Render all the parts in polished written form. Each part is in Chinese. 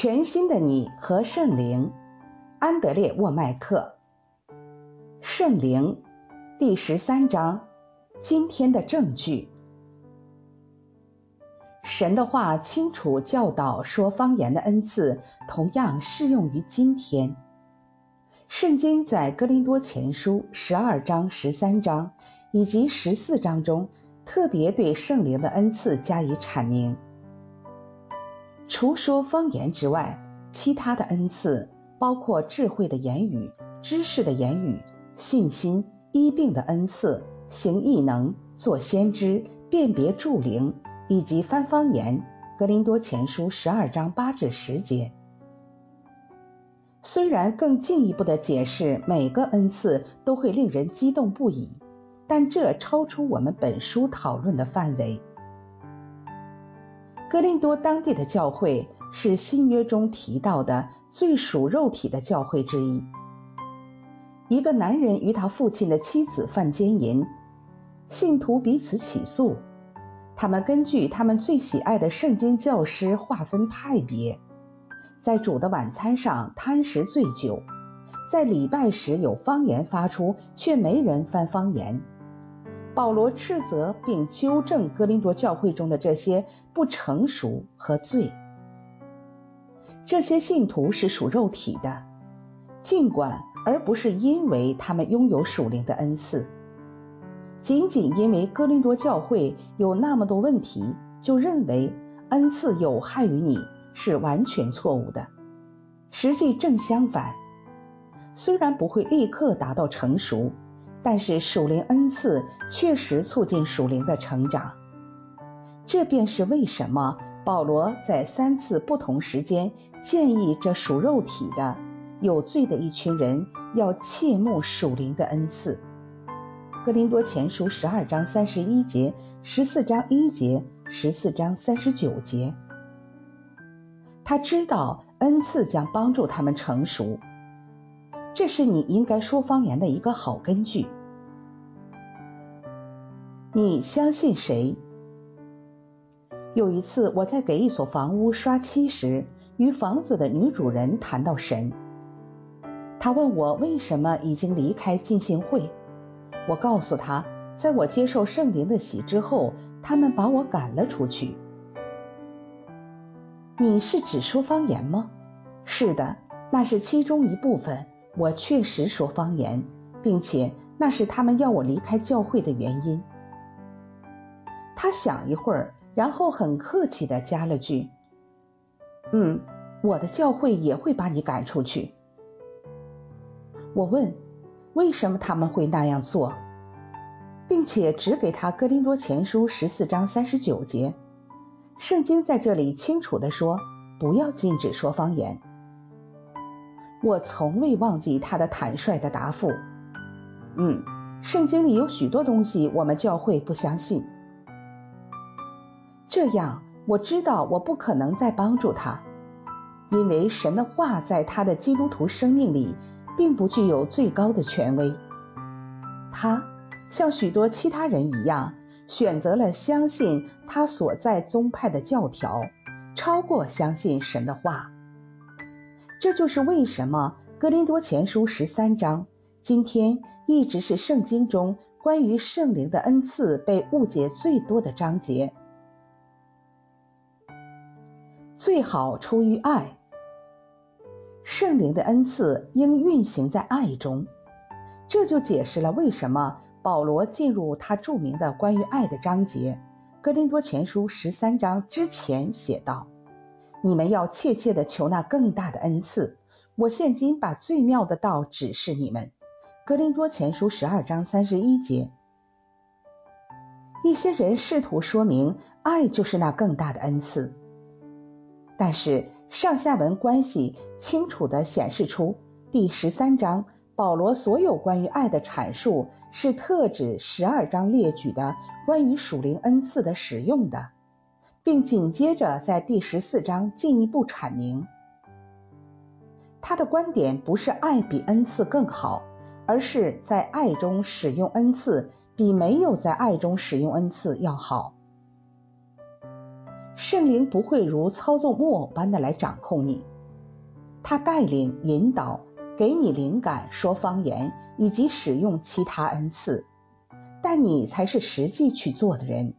全新的你和圣灵，安德烈·沃麦克。圣灵，第13章，今天的证据。神的话清楚教导说方言的恩赐同样适用于今天。圣经在哥林多前书12章、13章以及14章中特别对圣灵的恩赐加以阐明。除说方言之外，其他的恩赐包括智慧的言语、知识的言语、信心、医病的恩赐、行异能、做先知、辨别诸灵以及翻方言。哥林多前书12章8至10节。虽然更进一步的解释每个恩赐都会令人激动不已，但这超出我们本书讨论的范围。哥林多当地的教会是新约中提到的最属肉体的教会之一。一个男人与他父亲的妻子犯奸淫，信徒彼此起诉，他们根据他们最喜爱的圣经教师划分派别，在主的晚餐上贪食醉酒，在礼拜时有方言发出，却没人翻方言。保罗斥责并纠正哥林多教会中的这些不成熟和罪。这些信徒是属肉体的，尽管而不是因为他们拥有属灵的恩赐。仅仅因为哥林多教会有那么多问题，就认为恩赐有害于你，是完全错误的。实际正相反，虽然不会立刻达到成熟，但是属灵恩赐确实促进属灵的成长。这便是为什么保罗在3次不同时间建议这属肉体的有罪的一群人要切慕属灵的恩赐。哥林多前书12章31节、14章1节、14章39节。他知道恩赐将帮助他们成熟，这是你应该说方言的一个好根据。你相信谁？有一次我在给一所房屋刷漆时，与房子的女主人谈到神。她问我为什么已经离开浸信会。我告诉她，在我接受圣灵的洗之后，他们把我赶了出去。你是只说方言吗？是的，那是其中一部分，我确实说方言，并且那是他们要我离开教会的原因。他想一会儿，然后很客气地加了句，我的教会也会把你赶出去。我问，为什么他们会那样做？并且只给他哥林多前书14章39节。圣经在这里清楚地说，不要禁止说方言。我从未忘记他的坦率的答复。圣经里有许多东西我们教会不相信。这样我知道我不可能再帮助他，因为神的话在他的基督徒生命里并不具有最高的权威。他像许多其他人一样，选择了相信他所在宗派的教条，超过相信神的话。这就是为什么哥林多前书13章今天一直是圣经中关于圣灵的恩赐被误解最多的章节。最好出于爱。圣灵的恩赐应运行在爱中，这就解释了为什么保罗进入他著名的关于爱的章节，哥林多前书13章之前写道，你们要切切地求那更大的恩赐，我现今把最妙的道指示你们，哥林多前书12章31节。一些人试图说明爱就是那更大的恩赐，但是上下文关系清楚地显示出第13章保罗所有关于爱的阐述是特指12章列举的关于属灵恩赐的使用的，并紧接着在第14章进一步阐明。他的观点不是爱比恩赐更好，而是在爱中使用恩赐比没有在爱中使用恩赐要好。圣灵不会如操纵木偶般的来掌控你， 他带领、引导，给你灵感说方言以及使用其他恩赐，但你才是实际去做的人。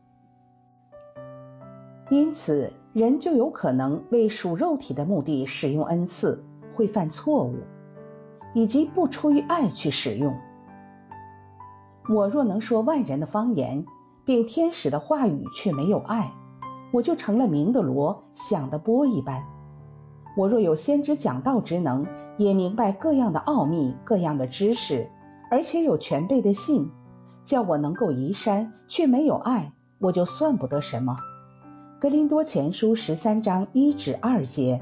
因此，人就有可能为属肉体的目的使用恩赐，会犯错误，以及不出于爱去使用。我若能说万人的方言，并天使的话语却没有爱，我就成了鸣的锣，响的钹一般。我若有先知讲道之能，也明白各样的奥秘、各样的知识，而且有全备的信，叫我能够移山，却没有爱，我就算不得什么。哥林多前书13章1至2节。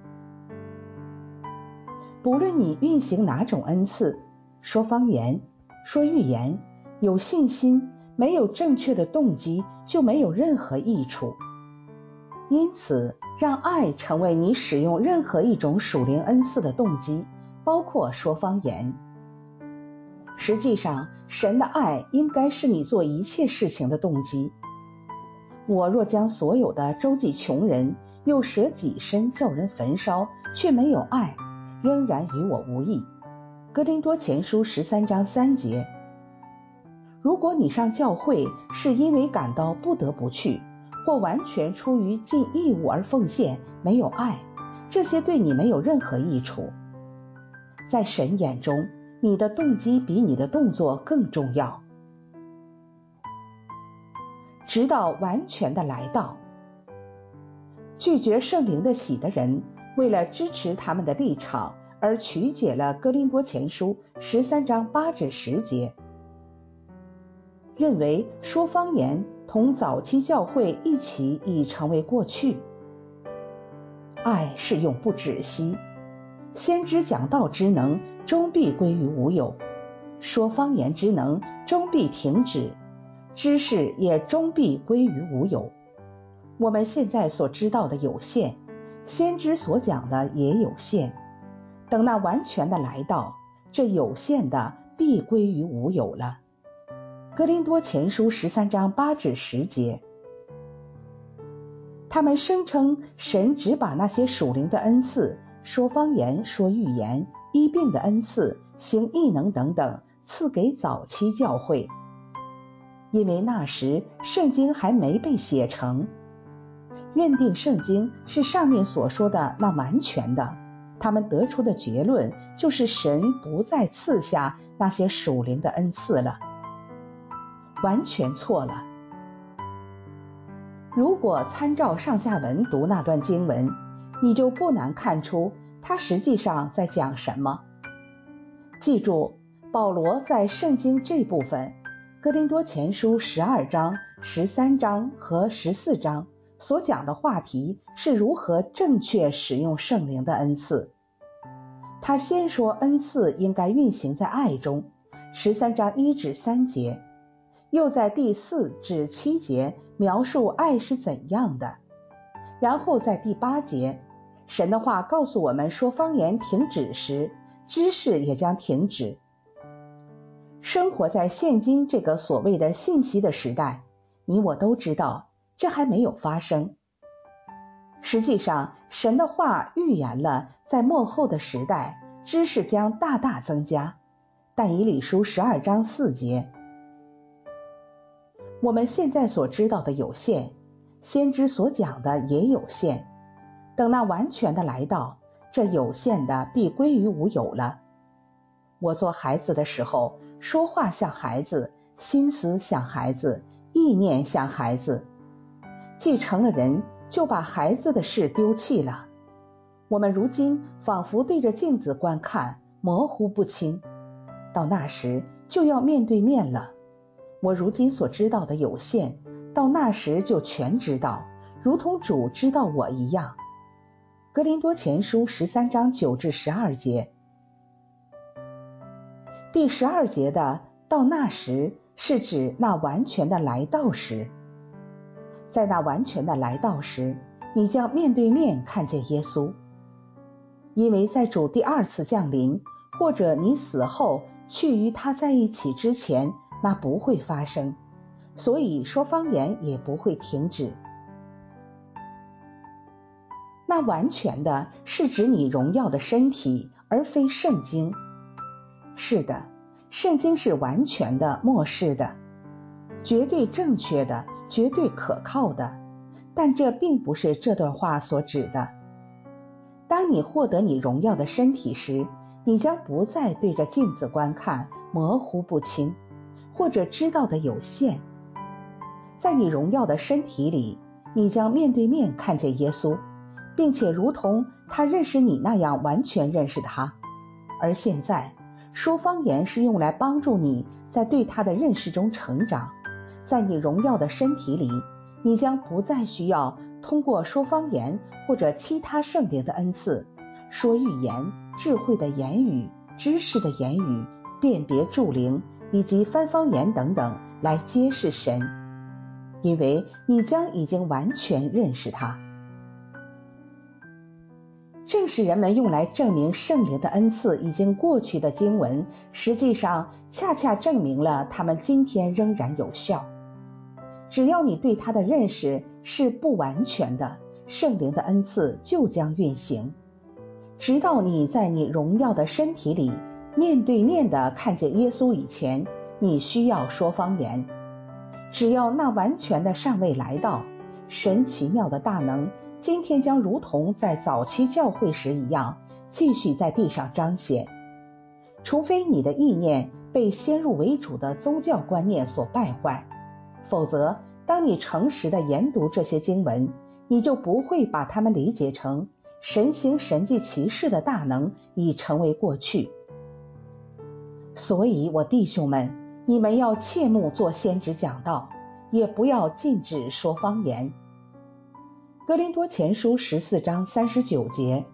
不论你运行哪种恩赐，说方言、说预言，有信心，没有正确的动机，就没有任何益处。因此，让爱成为你使用任何一种属灵恩赐的动机，包括说方言。实际上，神的爱应该是你做一切事情的动机。我若将所有的周济穷人，又舍己身叫人焚烧，却没有爱，仍然与我无益。哥林多前书13章3节。如果你上教会是因为感到不得不去，或完全出于尽义务而奉献，没有爱，这些对你没有任何益处。在神眼中，你的动机比你的动作更重要。直到完全的来到。拒绝圣灵的喜的人，为了支持他们的立场，而曲解了哥林多前书13章8至10节，认为说方言同早期教会一起已成为过去。爱是永不止息，先知讲道之能终必归于无有，说方言之能终必停止，知识也终必归于无有。我们现在所知道的有限，先知所讲的也有限，等那完全的来到，这有限的必归于无有了。哥林多前书13章8至10节。他们声称神只把那些属灵的恩赐，说方言、说预言、医病的恩赐、行异能等等，赐给早期教会，因为那时圣经还没被写成。认定圣经是上面所说的那完全的，他们得出的结论就是神不再赐下那些属灵的恩赐了。完全错了。如果参照上下文读那段经文，你就不难看出它实际上在讲什么。记住，保罗在圣经这部分，哥林多前书12章、13章和14章所讲的话题是如何正确使用圣灵的恩赐。他先说恩赐应该运行在爱中，13章1至3节，又在第4至7节描述爱是怎样的，然后在第8节，神的话告诉我们说方言停止时，知识也将停止。生活在现今这个所谓的信息的时代，你我都知道这还没有发生。实际上，神的话预言了在末后的时代，知识将大大增加。但以理书12章4节，我们现在所知道的有限，先知所讲的也有限，等那完全的来到，这有限的必归于无有了。我做孩子的时候，说话像孩子，心思像孩子，意念像孩子，既成了人，就把孩子的事丢弃了。我们如今仿佛对着镜子观看，模糊不清，到那时就要面对面了。我如今所知道的有限，到那时就全知道，如同主知道我一样。哥林多前书13章9至12节。第12节的到那时是指那完全的来到时。在那完全的来到时，你将面对面看见耶稣。因为在主第二次降临，或者你死后去与他在一起之前，那不会发生，所以说方言也不会停止。 那完全的是指你荣耀的身体，而非圣经。是的，圣经是完全的、末世的，绝对正确的，绝对可靠的，但这并不是这段话所指的。当你获得你荣耀的身体时，你将不再对着镜子观看，模糊不清，或者知道的有限。在你荣耀的身体里，你将面对面看见耶稣，并且如同他认识你那样完全认识他。而现在，说方言是用来帮助你在对他的认识中成长。在你荣耀的身体里，你将不再需要通过说方言或者其他圣灵的恩赐，说预言、智慧的言语、知识的言语、辨别诸灵以及翻方言等等来揭示神，因为你将已经完全认识他。正是人们用来证明圣灵的恩赐已经过去的经文，实际上恰恰证明了他们今天仍然有效。只要你对他的认识是不完全的，圣灵的恩赐就将运行。直到你在你荣耀的身体里面对面的看见耶稣以前，你需要说方言。只要那完全的尚未来到，神奇妙的大能今天将如同在早期教会时一样，继续在地上彰显。除非你的意念被先入为主的宗教观念所败坏，否则当你诚实地研读这些经文，你就不会把它们理解成神行神迹奇事的大能已成为过去。所以我弟兄们，你们要切勿做先知讲道，也不要禁止说方言。哥林多前书14章39节。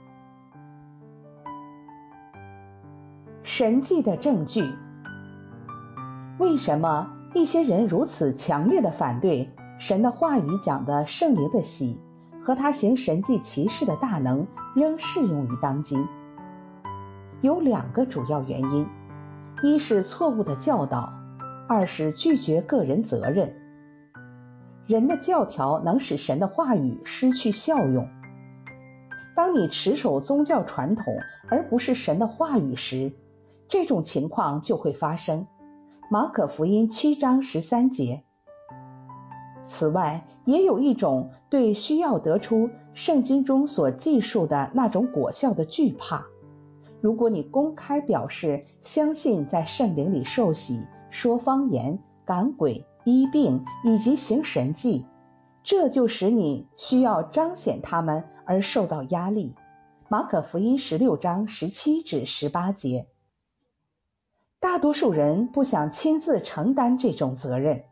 神迹的证据。为什么一些人如此强烈的反对神的话语讲的圣灵的喜和他行神迹奇事的大能仍适用于当今？有两个主要原因，一是错误的教导，二是拒绝个人责任。人的教条能使神的话语失去效用。当你持守宗教传统而不是神的话语时，这种情况就会发生。马可福音7章13节。此外，也有一种对需要得出圣经中所记述的那种果效的惧怕。如果你公开表示相信在圣灵里受洗、说方言、赶鬼、医病以及行神迹，这就使你需要彰显他们而受到压力。马可福音16章17至18节。大多数人不想亲自承担这种责任。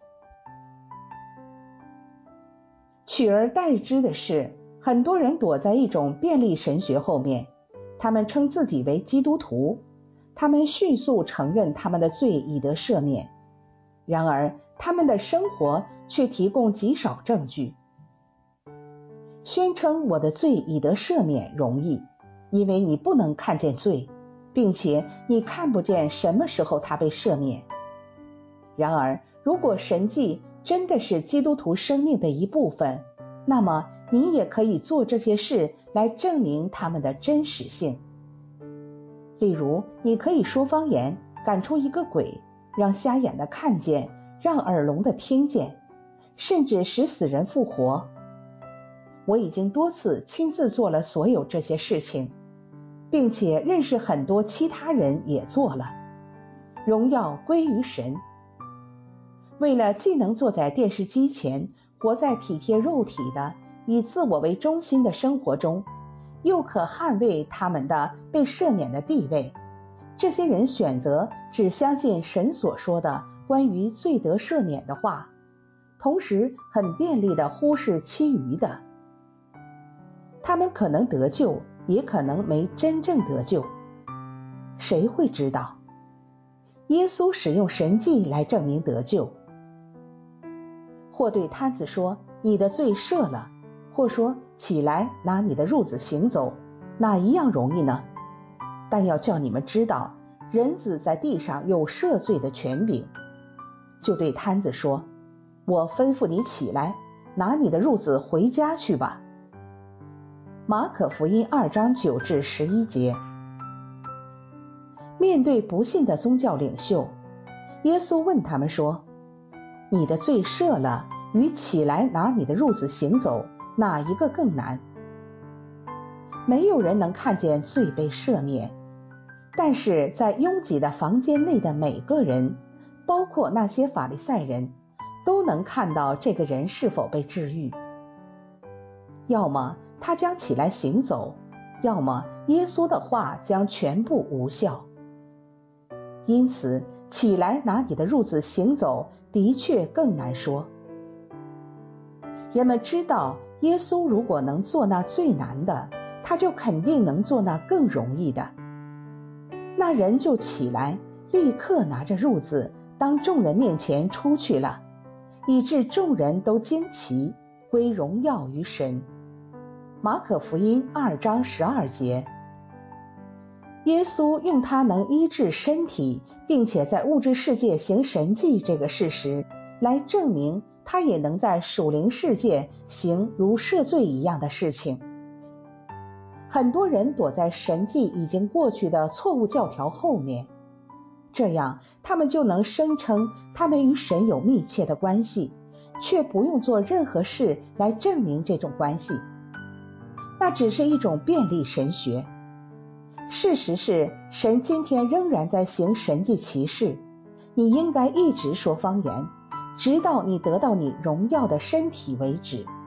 取而代之的是，很多人躲在一种便利神学后面，他们称自己为基督徒，他们迅速承认他们的罪已得赦免，然而他们的生活却提供极少证据。宣称我的罪已得赦免容易，因为你不能看见罪，并且你看不见什么时候它被赦免。然而，如果神迹真的是基督徒生命的一部分，那么你也可以做这些事来证明它们的真实性。例如，你可以说方言，赶出一个鬼，让瞎眼的看见，让耳聋的听见，甚至使死人复活。我已经多次亲自做了所有这些事情，并且认识很多其他人也做了。荣耀归于神。为了既能坐在电视机前，活在体贴肉体的以自我为中心的生活中，又可捍卫他们的被赦免的地位，这些人选择只相信神所说的关于罪得赦免的话，同时很便利地忽视其余的。他们可能得救，也可能没真正得救，谁会知道？耶稣使用神迹来证明得救，或对摊子说你的罪赦了，或说起来拿你的褥子行走，哪一样容易呢？但要叫你们知道，人子在地上有赦罪的权柄。就对摊子说，我吩咐你起来，拿你的褥子回家去吧。 马可福音2章9至11节。面对不信的宗教领袖，耶稣问他们说，你的罪赦了，与起来拿你的褥子行走，哪一个更难？没有人能看见罪被赦免，但是在拥挤的房间内的每个人，包括那些法利赛人，都能看到这个人是否被治愈。要么他将起来行走，要么耶稣的话将全部无效。因此，起来拿你的褥子行走的确更难说。人们知道，耶稣如果能做那最难的，他就肯定能做那更容易的。那人就起来，立刻拿着褥子，当众人面前出去了，以致众人都惊奇，归荣耀于神。马可福音2章12节。耶稣用他能医治身体，并且在物质世界行神迹这个事实，来证明他也能在属灵世界行如赦罪一样的事情。很多人躲在神迹已经过去的错误教条后面，这样他们就能声称他们与神有密切的关系，却不用做任何事来证明这种关系。那只是一种便利神学。事实是，神今天仍然在行神迹奇事，你应该一直说方言，直到你得到你荣耀的身体为止。